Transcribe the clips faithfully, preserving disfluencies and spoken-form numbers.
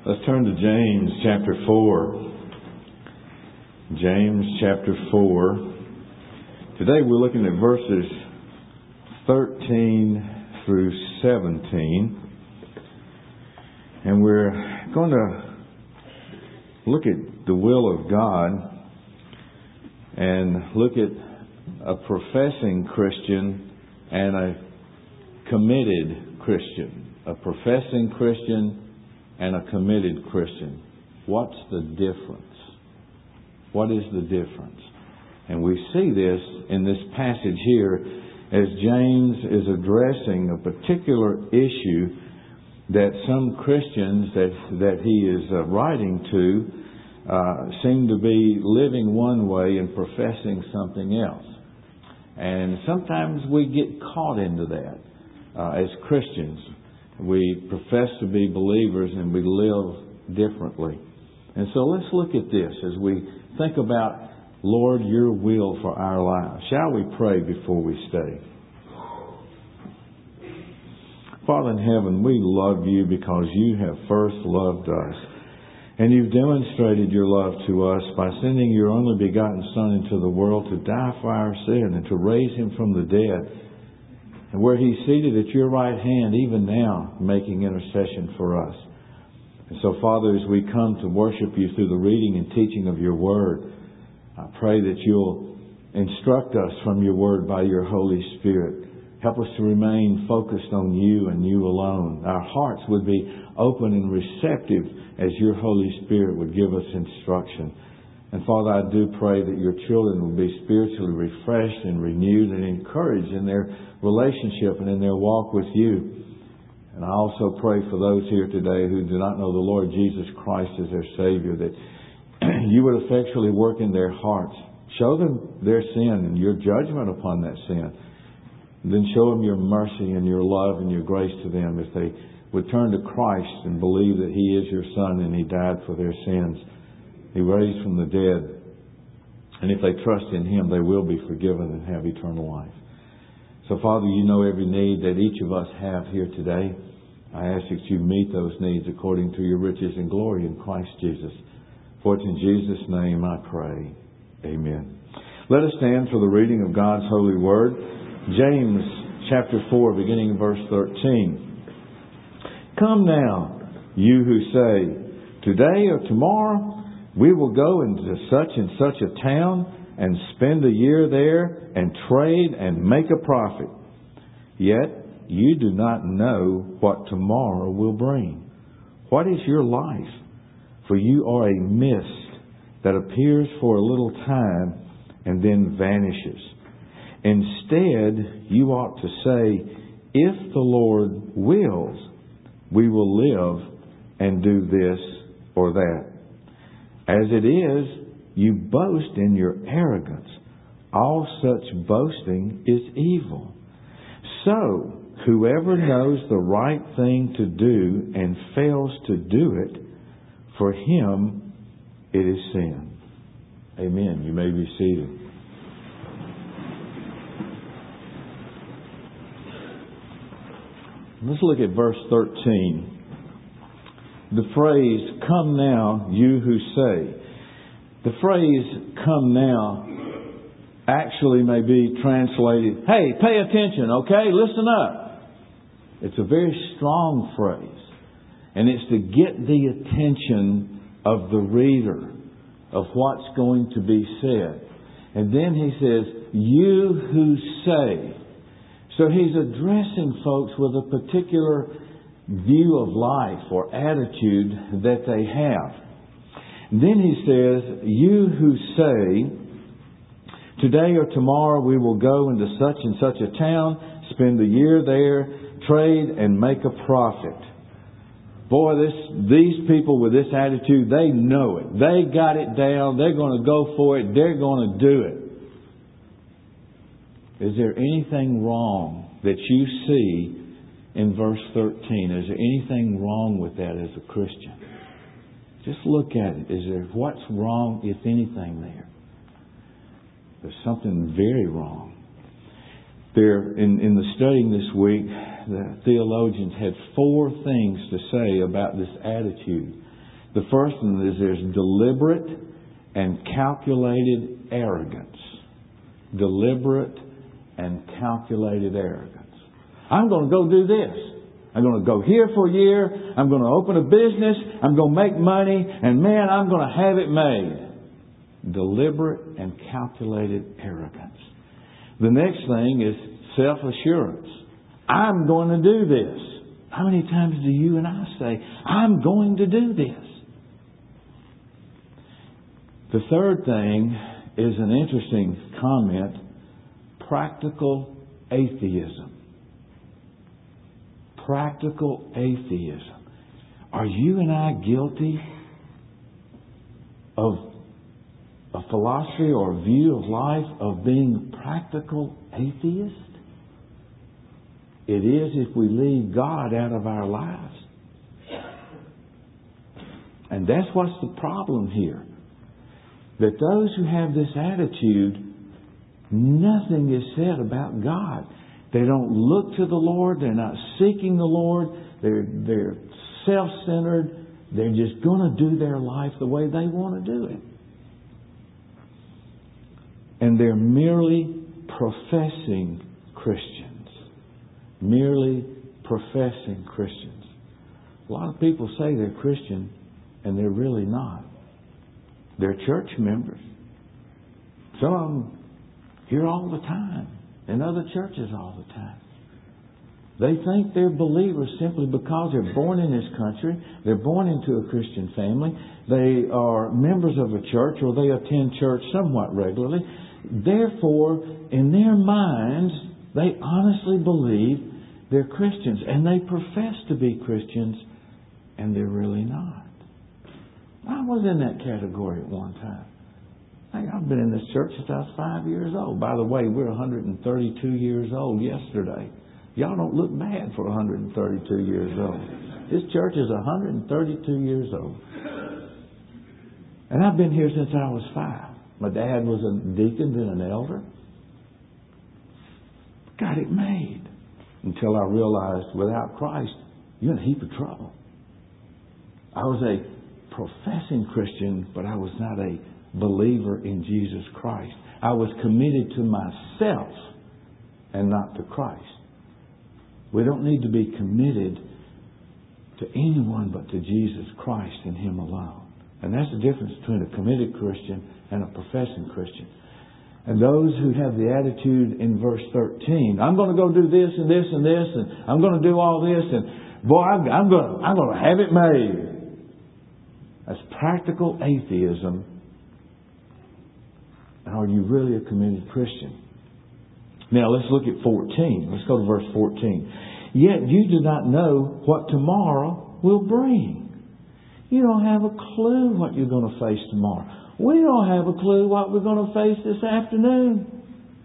Let's turn to James chapter four. James chapter four. Today we're looking at verses thirteen through seventeen. And we're going to look at the will of God and look at a professing Christian and a committed Christian. A professing Christian and a committed Christian. What's the difference? What is the difference? And we see this in this passage here as James is addressing a particular issue that some Christians that, that he is uh, writing to uh, seem to be living one way and professing something else. And sometimes we get caught into that uh, as Christians. We profess to be believers and we live differently. And so let's look at this as we think about, Lord, your will for our lives. Shall we pray before we stay? Father in heaven, we love you because you have first loved us. And you've demonstrated your love to us by sending your only begotten Son into the world to die for our sin and to raise him from the dead. And where he's seated at your right hand, even now, making intercession for us. And so, Father, as we come to worship you through the reading and teaching of your word, I pray that you'll instruct us from your word by your Holy Spirit. Help us to remain focused on you and you alone. Our hearts would be open and receptive as your Holy Spirit would give us instruction. And Father, I do pray that your children will be spiritually refreshed and renewed and encouraged in their relationship and in their walk with you. And I also pray for those here today who do not know the Lord Jesus Christ as their Savior, that you would effectually work in their hearts. Show them their sin and your judgment upon that sin. And then show them your mercy and your love and your grace to them if they would turn to Christ and believe that he is your Son and he died for their sins. He raised from the dead. And if they trust in him, they will be forgiven and have eternal life. So, Father, you know every need that each of us have here today. I ask that you meet those needs according to your riches and glory in Christ Jesus. For it's in Jesus' name I pray. Amen. Let us stand for the reading of God's holy word. James chapter four, beginning in verse thirteen. Come now, you who say, today or tomorrow we will go into such and such a town and spend a year there and trade and make a profit. Yet you do not know what tomorrow will bring. What is your life? For you are a mist that appears for a little time and then vanishes. Instead, you ought to say, if the Lord wills, we will live and do this or that. As it is, you boast in your arrogance. All such boasting is evil. So, whoever knows the right thing to do and fails to do it, for him it is sin. Amen. You may be seated. Let's look at verse thirteen. The phrase, come now, you who say. The phrase, come now, actually may be translated, hey, pay attention, okay? Listen up. It's a very strong phrase. And it's to get the attention of the reader of what's going to be said. And then he says, you who say. So he's addressing folks with a particular view of life or attitude that they have. Then he says, you who say, today or tomorrow we will go into such and such a town, spend a year there, trade and make a profit. Boy, this, these people with this attitude, they know it. They got it down. They're going to go for it. They're going to do it. Is there anything wrong that you see in verse thirteen? Is there anything wrong with that as a Christian? Just look at it. Is there what's wrong, if anything, there? There's something very wrong. There, in, in the studying this week, the theologians had four things to say about this attitude. The first one is there's deliberate and calculated arrogance. Deliberate and calculated arrogance. I'm going to go do this. I'm going to go here for a year. I'm going to open a business. I'm going to make money. And man, I'm going to have it made. Deliberate and calculated arrogance. The next thing is self-assurance. I'm going to do this. How many times do you and I say, I'm going to do this? The third thing is an interesting comment. Practical atheism. Practical atheism. Are you and I guilty of a philosophy or view of life of being practical atheist? It is if we leave God out of our lives. And that's what's the problem here. That those who have this attitude, nothing is said about God. They don't look to the Lord. They're not seeking the Lord. They're, they're self-centered. They're just going to do their life the way they want to do it. And they're merely professing Christians. Merely professing Christians. A lot of people say they're Christian and they're really not. They're church members. Some of them here all the time. In other churches all the time. They think they're believers simply because they're born in this country. They're born into a Christian family. They are members of a church or they attend church somewhat regularly. Therefore, in their minds, they honestly believe they're Christians. And they profess to be Christians and they're really not. I was in that category at one time. I've been in this church since I was five years old. By the way, we're one hundred thirty-two years old yesterday. Y'all don't look bad for one hundred thirty-two years old. This church is one hundred thirty-two years old. And I've been here since I was five. My dad was a deacon, then an elder. Got it made. Until I realized without Christ, you're in a heap of trouble. I was a professing Christian, but I was not a believer in Jesus Christ. I was committed to myself and not to Christ. We don't need to be committed to anyone but to Jesus Christ and Him alone. And that's the difference between a committed Christian and a professing Christian. And those who have the attitude in verse thirteen, I'm going to go do this and this and this, and I'm going to do all this, and boy, I'm, I'm going to, I'm going to have it made. That's practical atheism. And are you really a committed Christian? Now let's look at fourteen. Let's go to verse fourteen. Yet you do not know what tomorrow will bring. You don't have a clue what you're going to face tomorrow. We don't have a clue what we're going to face this afternoon.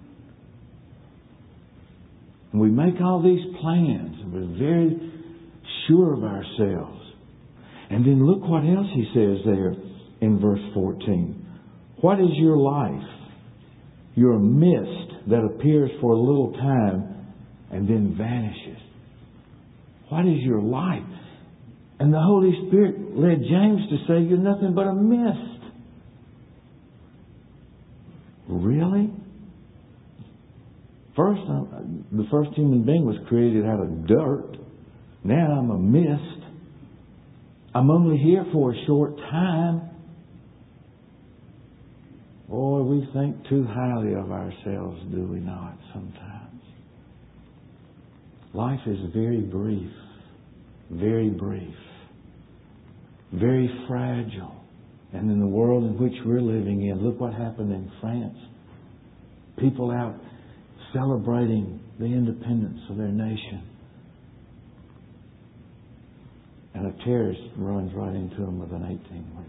And we make all these plans and we're very sure of ourselves. And then look what else he says there in verse fourteen. What is your life? You're a mist that appears for a little time and then vanishes. What is your life? And the Holy Spirit led James to say you're nothing but a mist. Really? First, the first human being was created out of dirt. Now I'm a mist. I'm only here for a short time. Boy, we think too highly of ourselves, do we not, sometimes? Life is very brief. Very brief. Very fragile. And in the world in which we're living in, look what happened in France. People out celebrating the independence of their nation. And a terrorist runs right into them with an eighteen-wheeler.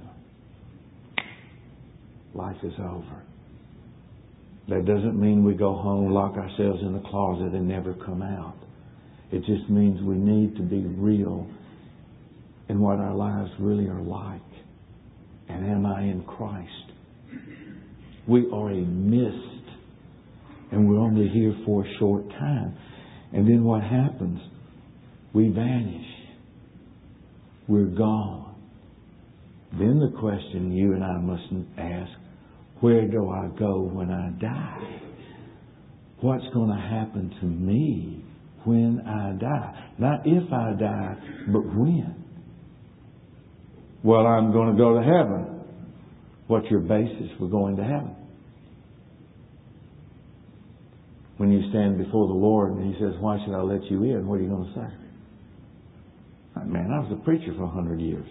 Life is over. That doesn't mean we go home, lock ourselves in the closet and never come out. It just means we need to be real in what our lives really are like. And am I in Christ? We are a mist. And we're only here for a short time. And then what happens? We vanish. We're gone. Then the question you and I must ask, where do I go when I die? What's going to happen to me when I die? Not if I die, but when. Well, I'm going to go to heaven. What's your basis for going to heaven? When you stand before the Lord and He says, why should I let you in? What are you going to say? Man, I was a preacher for a hundred years.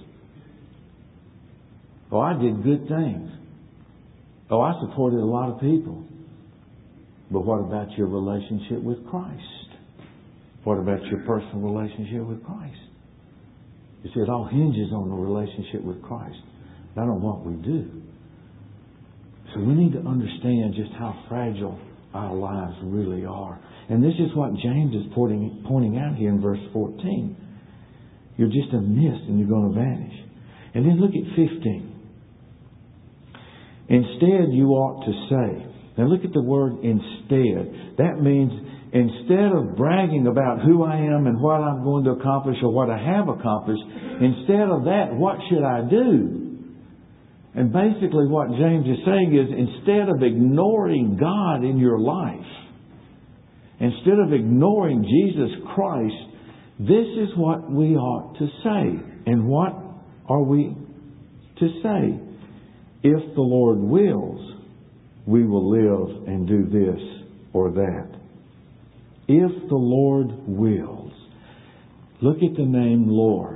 Oh, I did good things. Oh, I supported a lot of people. But what about your relationship with Christ? What about your personal relationship with Christ? You see, it all hinges on the relationship with Christ, not on what we do. So we need to understand just how fragile our lives really are. And this is what James is pointing, pointing out here in verse fourteen. You're just a mist and you're going to vanish. And then look at fifteen. Instead, you ought to say. Now look at the word instead. That means instead of bragging about who I am and what I'm going to accomplish or what I have accomplished, instead of that, what should I do? And basically what James is saying is, instead of ignoring God in your life, instead of ignoring Jesus Christ, this is what we ought to say. And what are we to say? If the Lord wills, we will live and do this or that. If the Lord wills. Look at the name Lord.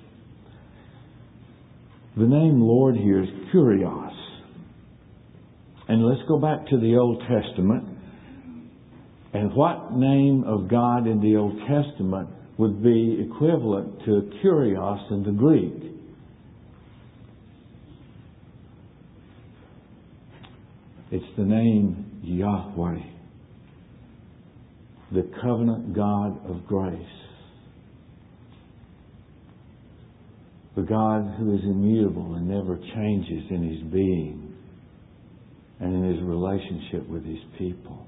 The name Lord here is Kurios. And let's go back to the Old Testament. And what name of God in the Old Testament would be equivalent to Kurios in the Greek? It's the name Yahweh, the covenant God of grace. The God who is immutable and never changes in His being and in His relationship with His people.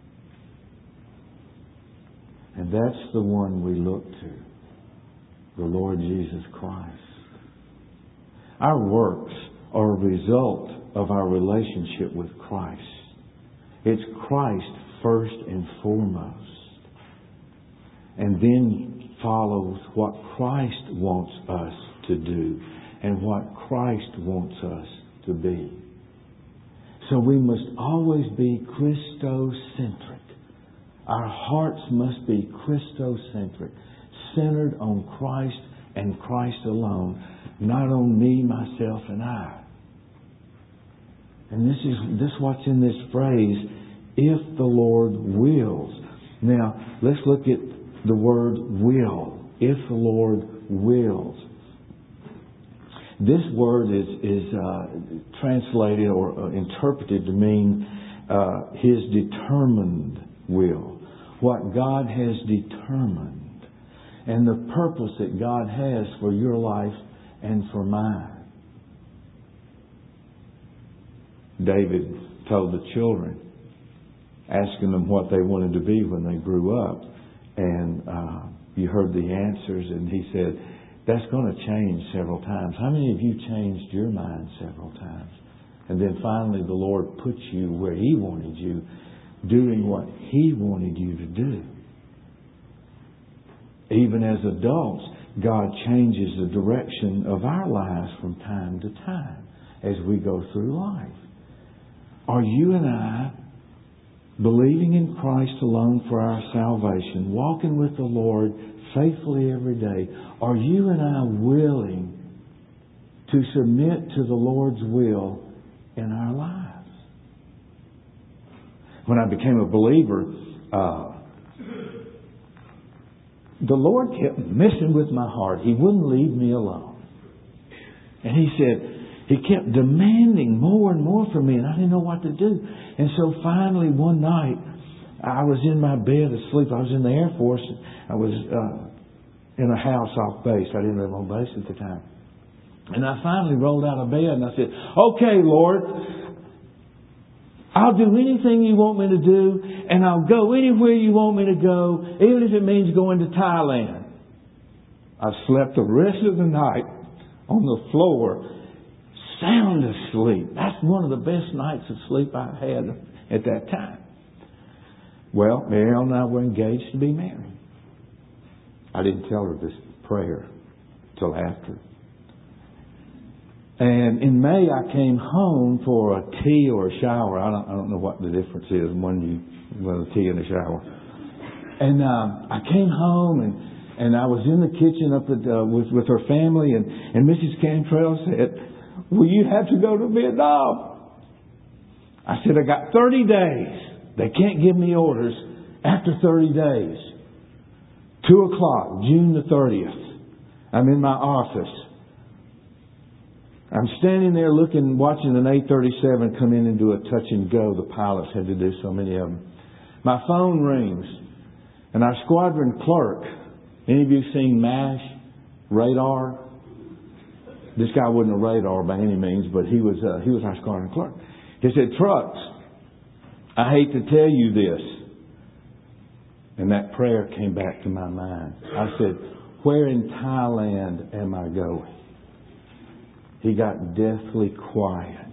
And that's the one we look to, the Lord Jesus Christ. Our works are a result of our relationship with Christ. It's Christ first and foremost. And then follows what Christ wants us to do and what Christ wants us to be. So we must always be Christocentric. Our hearts must be Christocentric, centered on Christ and Christ alone, not on me, myself, and I. And this is this what's in this phrase, if the Lord wills. Now, let's look at the word will. If the Lord wills. This word is, is uh, translated or uh, interpreted to mean uh, His determined will. What God has determined. And the purpose that God has for your life and for mine. David told the children, asking them what they wanted to be when they grew up. And uh, you heard the answers, and he said, that's going to change several times. How many of you changed your mind several times? And then finally the Lord put you where He wanted you, doing what He wanted you to do. Even as adults, God changes the direction of our lives from time to time as we go through life. Are you and I believing in Christ alone for our salvation, walking with the Lord faithfully every day? Are you and I willing to submit to the Lord's will in our lives? When I became a believer, uh, the Lord kept messing with my heart. He wouldn't leave me alone. And He said, He kept demanding more and more from me, and I didn't know what to do. And so finally one night, I was in my bed asleep. I was in the Air Force. I was uh, in a house off base. I didn't live on base at the time. And I finally rolled out of bed and I said, okay, Lord, I'll do anything You want me to do, and I'll go anywhere You want me to go, even if it means going to Thailand. I slept the rest of the night on the floor sound asleep. That's one of the best nights of sleep I had at that time. Well, Mary Ellen and I were engaged to be married. I didn't tell her this prayer till after. And in May, I came home for a tea or a shower. I don't, I don't know what the difference is when you, well, a tea and a shower. And um, I came home and, and I was in the kitchen up at, uh, with, with her family, and, and Missus Cantrell said, "Will you have to go to Vietnam?" I said, "I got thirty days. They can't give me orders after thirty days. Two o'clock, June the thirtieth. I'm in my office. I'm standing there looking, watching an A thirty-seven come in and do a touch and go. The pilots had to do so many of them. My phone rings, and our squadron clerk, any of you seen MASH, radar? This guy wasn't a radar by any means, but he was uh, he was our squadron clerk. He said, "Trucks, I hate to tell you this." And that prayer came back to my mind. I said, "Where in Thailand am I going?" He got deathly quiet.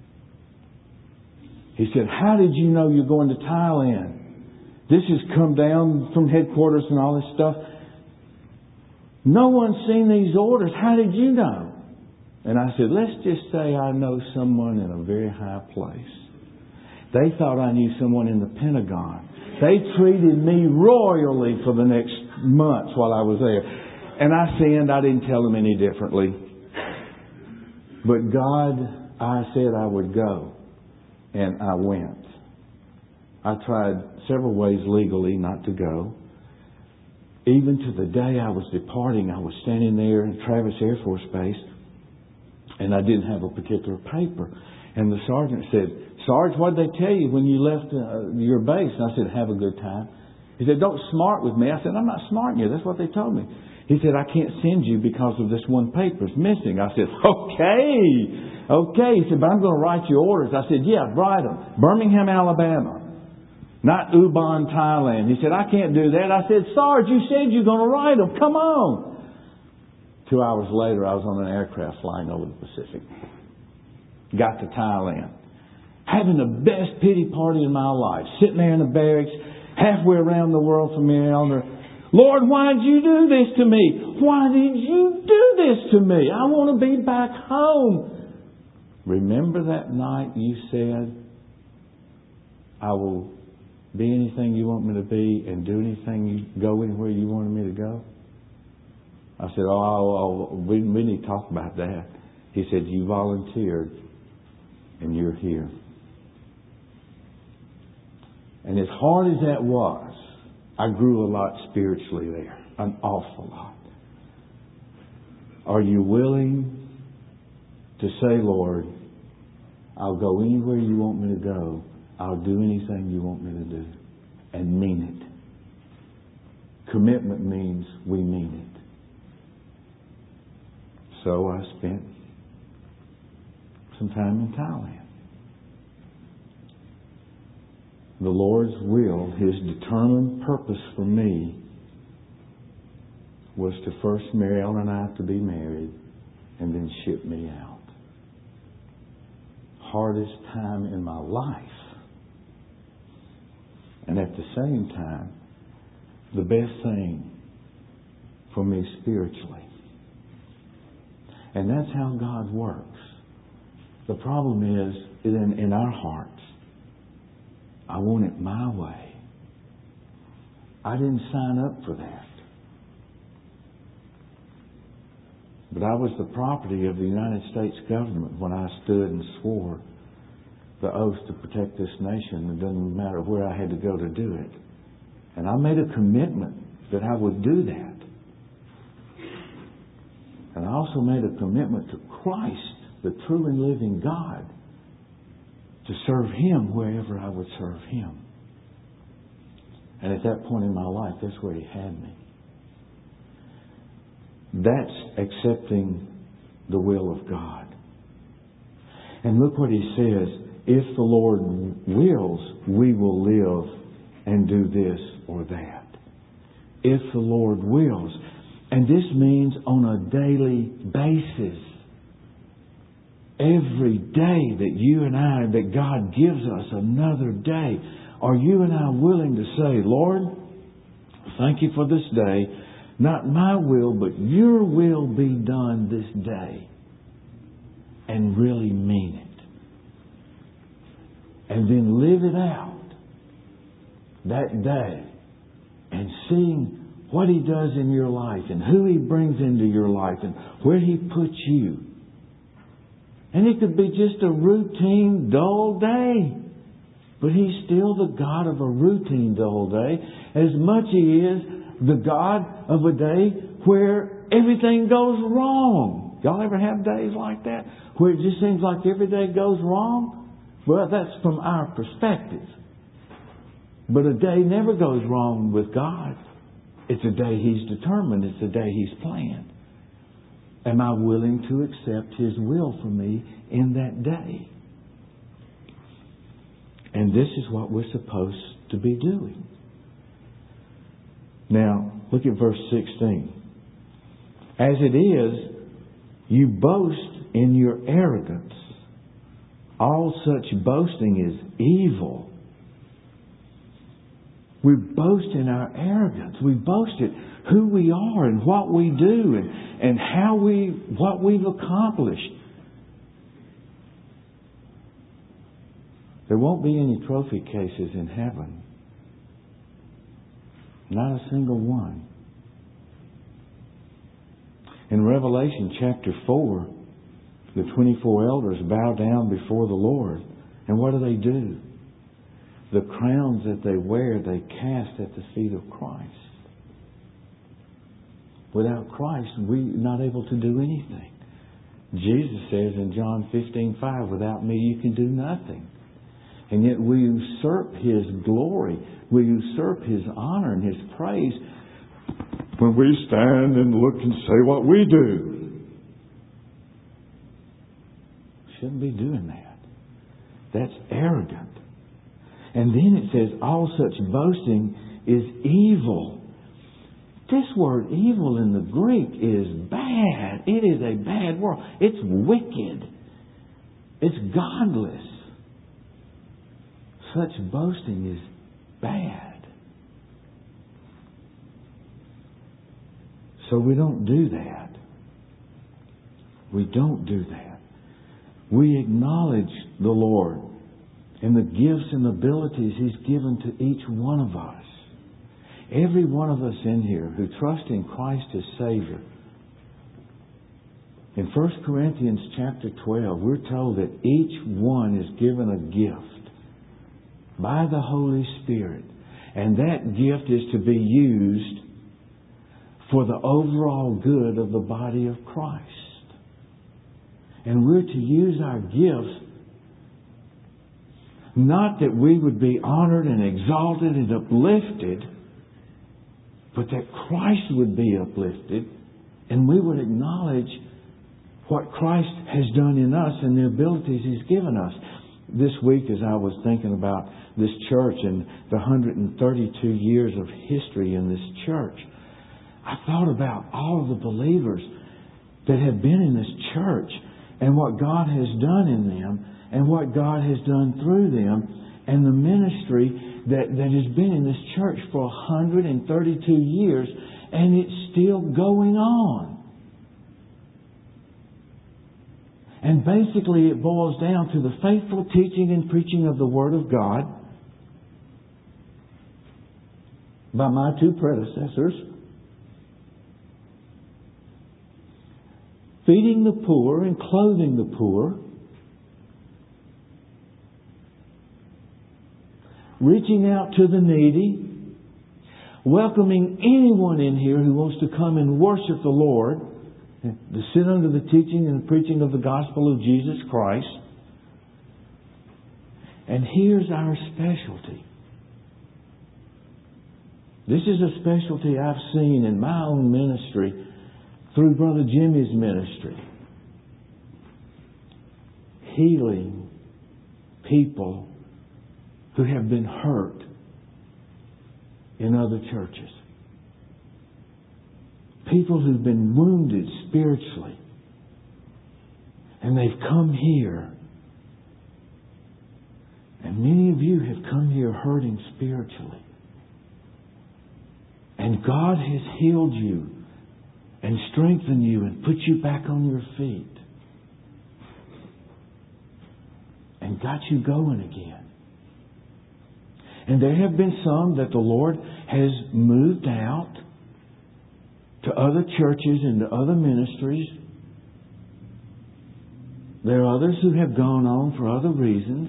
He said, "How did you know you're going to Thailand? This has come down from headquarters and all this stuff. No one's seen these orders. How did you know?" And I said, "Let's just say I know someone in a very high place." They thought I knew someone in the Pentagon. They treated me royally for the next months while I was there. And I sinned. I didn't tell them any differently. But God, I said I would go. And I went. I tried several ways legally not to go. Even to the day I was departing, I was standing there in Travis Air Force Base, and I didn't have a particular paper. And the sergeant said, "Sarge, what did they tell you when you left uh, your base?" And I said, "Have a good time." He said, "Don't smart with me." I said, "I'm not smarting you. That's what they told me." He said, "I can't send you because of this one paper. It's missing." I said, "Okay, okay." He said, "But I'm going to write you orders." I said, "Yeah, write them. Birmingham, Alabama. Not Ubon, Thailand." He said, "I can't do that." I said, "Sarge, you said you're going to write them. Come on." Two hours later, I was on an aircraft flying over the Pacific. Got to Thailand. Having the best pity party in my life. Sitting there in the barracks, halfway around the world from Mary Ellen. "Lord, why did you do this to me? Why did you do this to me? I want to be back home." Remember that night you said, "I will be anything you want me to be and do anything, you go anywhere you wanted me to go"? I said, oh, oh we, we need to talk about that. He said, "You volunteered and you're here." And as hard as that was, I grew a lot spiritually there. An awful lot. Are you willing to say, "Lord, I'll go anywhere you want me to go. I'll do anything you want me to do," and mean it? Commitment means we mean it. So I spent some time in Thailand. The Lord's will, His determined purpose for me, was to first Mary Ellen and I to be married and then ship me out. Hardest time in my life. And at the same time, the best thing for me spiritually. And that's how God works. The problem is, in, in our hearts, I want it my way. I didn't sign up for that. But I was the property of the United States government when I stood and swore the oath to protect this nation. It doesn't matter where I had to go to do it. And I made a commitment that I would do that. And I also made a commitment to Christ, the true and living God, to serve Him wherever I would serve Him. And at that point in my life, that's where He had me. That's accepting the will of God. And look what He says. If the Lord wills, we will live and do this or that. If the Lord wills. And this means on a daily basis. every day that you and I, that God gives us another day, are you and I willing to say, Lord, thank you for this day. Not my will, but your will be done this day. And really mean it. And then live it out that day. And seeing what He does in your life and who He brings into your life and where He puts you. And it could be just a routine, dull day. But He's still the God of a routine, dull day. As much He is the God of a day where everything goes wrong. Y'all ever have days like that? Where it just seems like every day goes wrong? Well, that's from our perspective. But a day never goes wrong with God. It's a day He's determined. It's a day He's planned. Am I willing to accept His will for me in that day? And this is what we're supposed to be doing. Now, look at verse sixteen. As it is, you boast in your arrogance. All such boasting is evil. We boast in our arrogance. We boast in who we are and what we do and, and how we, what we've accomplished. There won't be any trophy cases in heaven. Not a single one. In Revelation chapter four, the twenty-four elders bow down before the Lord. And what do they do? The crowns that they wear, they cast at the feet of Christ. Without Christ, we're not able to do anything. Jesus says in John fifteen five, without me you can do nothing. And yet we usurp His glory. We usurp His honor and His praise when we stand and look and say what we do. Shouldn't be doing that. That's arrogant. And then it says, all such boasting is evil. This word evil in the Greek is bad. It is a bad word. It's wicked. It's godless. Such boasting is bad. So we don't do that. We don't do that. We acknowledge the Lord and the gifts and abilities He's given to each one of us. Every one of us in here who trusts in Christ as Savior. In First Corinthians chapter twelve, we're told that each one is given a gift by the Holy Spirit. And that gift is to be used for the overall good of the body of Christ. And we're to use our gifts not that we would be honored and exalted and uplifted, but that Christ would be uplifted and we would acknowledge what Christ has done in us and the abilities He's given us. This week, as I was thinking about this church and the one hundred thirty-two years of history in this church, I thought about all of the believers that have been in this church and what God has done in them and what God has done through them and the ministry that, that has been in this church for one hundred thirty-two years, and it's still going on. And basically it boils down to the faithful teaching and preaching of the Word of God by my two predecessors, feeding the poor and clothing the poor, reaching out to the needy, welcoming anyone in here who wants to come and worship the Lord, to sit under the teaching and the preaching of the gospel of Jesus Christ. And here's our specialty. This is a specialty I've seen in my own ministry through Brother Jimmy's ministry. Healing people who have been hurt in other churches. People who've been wounded spiritually. And And they've come here. And many of you have come here hurting spiritually. And God has healed you and strengthened you and put you back on your feet. And got you going again. And there have been some that the Lord has moved out to other churches and to other ministries. There are others who have gone on for other reasons.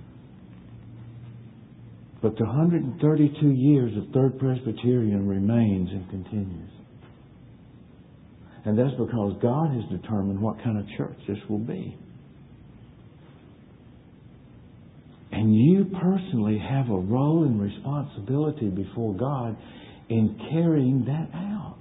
But the one hundred thirty-two years of Third Presbyterian remains and continues. And that's because God has determined what kind of church this will be. And you personally have a role and responsibility before God in carrying that out.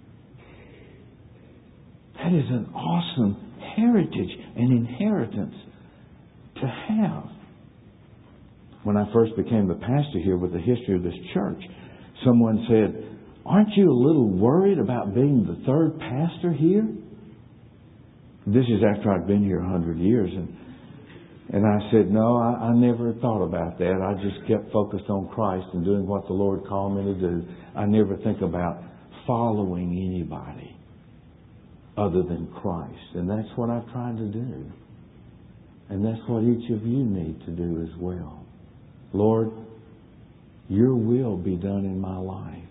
That is an awesome heritage and inheritance to have. When I first became the pastor here with the history of this church, someone said, "Aren't you a little worried about being the third pastor here?" This is after I'd been here a hundred years. And, and I said, "No, I, I never thought about that. I just kept focused on Christ and doing what the Lord called me to do. I never think about following anybody other than Christ." And that's what I've tried to do. And that's what each of you need to do as well. Lord, your will be done in my life.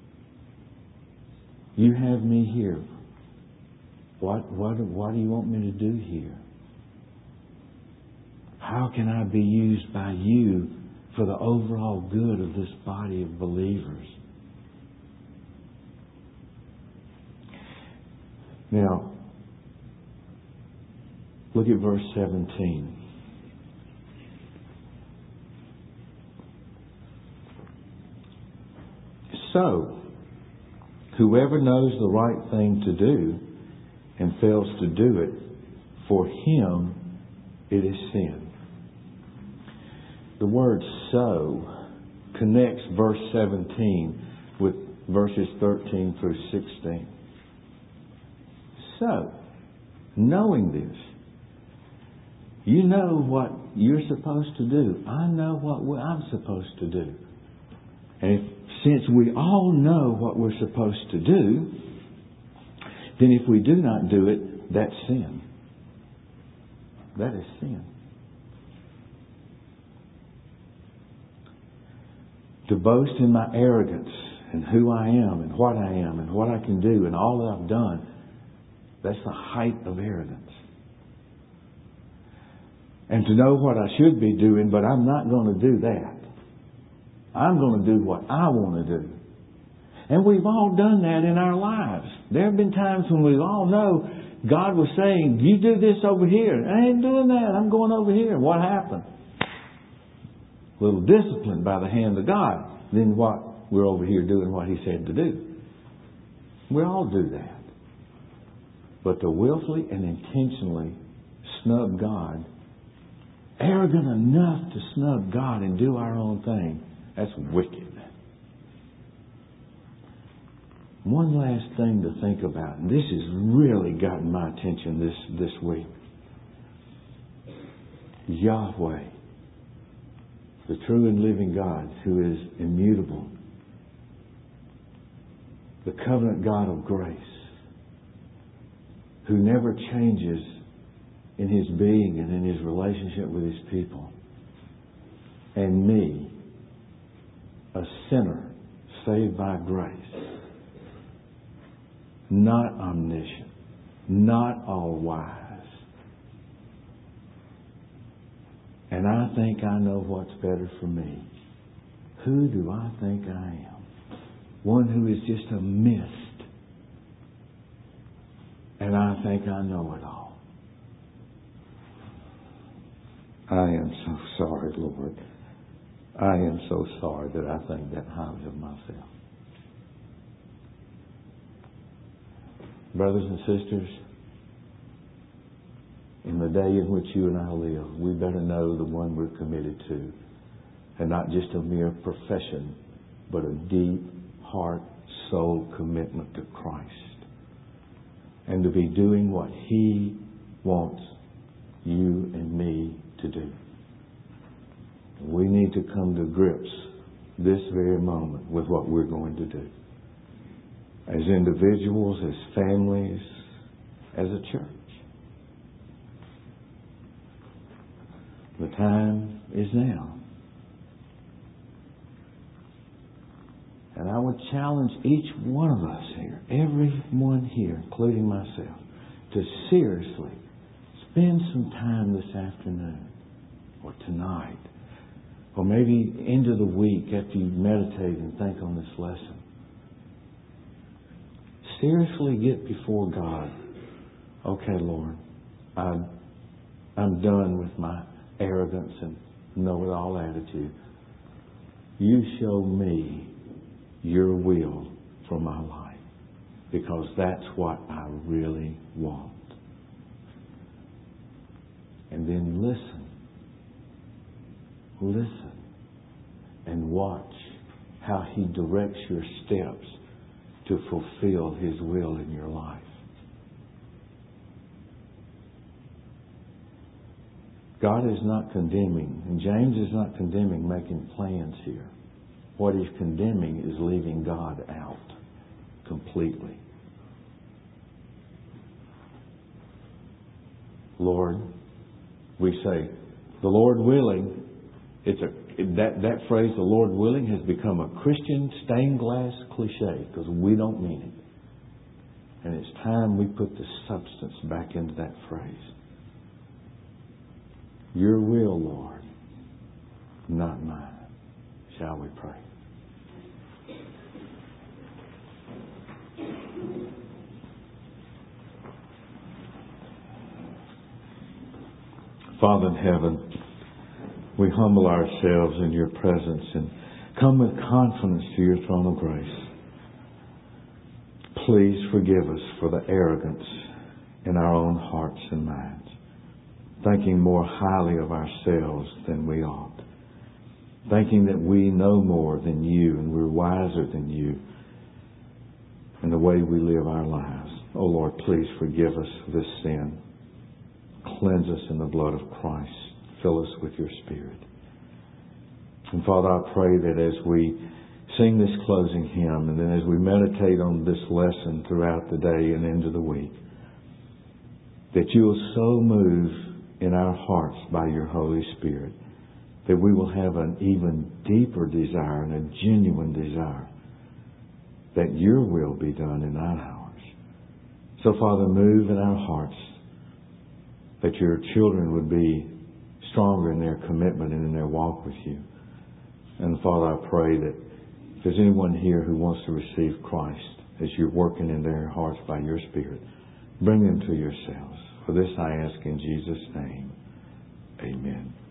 You have me here. What, what, what do you want me to do here? How can I be used by you for the overall good of this body of believers? Now, look at verse seventeen. So, whoever knows the right thing to do and fails to do it, for him it is sin. The word "so" connects verse seventeen with verses thirteen through sixteen. So, knowing this, you know what you're supposed to do. I know what I'm supposed to do. And if, since we all know what we're supposed to do, then if we do not do it, that's sin. That is sin. To boast in my arrogance and who I am and what I am and what I can do and all that I've done, that's the height of arrogance. And to know what I should be doing, but I'm not going to do that. I'm going to do what I want to do. And we've all done that in our lives. There have been times when we all know God was saying, "You do this over here." I ain't doing that. I'm going over here. What happened? A little discipline by the hand of God. Then what? We're over here doing what He said to do. We all do that. But to willfully and intentionally snub God, arrogant enough to snub God and do our own thing, that's wicked. One last thing to think about, and this has really gotten my attention this, this week. Yahweh, the true and living God who is immutable, the covenant God of grace, who never changes in His being and in His relationship with His people, and me, a sinner saved by grace, not omniscient, not all-wise. And I think I know what's better for me. Who do I think I am? One who is just a mist. And I think I know it all. I am so sorry, Lord. I am so sorry that I think that highly of myself. Brothers and sisters, in the day in which you and I live, we better know the one we're committed to. And not just a mere profession, but a deep heart, soul commitment to Christ. And to be doing what He wants you and me to do. We need to come to grips this very moment with what we're going to do. As individuals, as families, as a church. The time is now. And I would challenge each one of us here, everyone here, including myself, to seriously spend some time this afternoon or tonight or maybe into the week after you meditate and think on this lesson. Seriously get before God. Okay, Lord, I'm, I'm done with my arrogance and know-it-all attitude. You show me your will for my life, because that's what I really want. And then listen. Listen and watch how He directs your steps to fulfill His will in your life. God is not condemning, and James is not condemning making plans here. What he's condemning is leaving God out completely. Lord, we say, the Lord willing, it's a that, that phrase, the Lord willing, has become a Christian stained glass cliche because we don't mean it. And it's time we put the substance back into that phrase. Your will, Lord, not mine. Shall we pray? Father in heaven, we humble ourselves in your presence and come with confidence to your throne of grace. Please forgive us for the arrogance in our own hearts and minds, thinking more highly of ourselves than we ought, thinking that we know more than you and we're wiser than you in the way we live our lives. Oh Lord, please forgive us for this sin. Cleanse us in the blood of Christ. Fill us with your Spirit. And Father, I pray that as we sing this closing hymn and then as we meditate on this lesson throughout the day and into the week, that you will so move in our hearts by your Holy Spirit that we will have an even deeper desire and a genuine desire that your will be done in our hours. So Father, move in our hearts that your children would be stronger in their commitment and in their walk with you. And Father, I pray that if there's anyone here who wants to receive Christ as you're working in their hearts by your Spirit, bring them to yourselves. For this I ask in Jesus' name. Amen.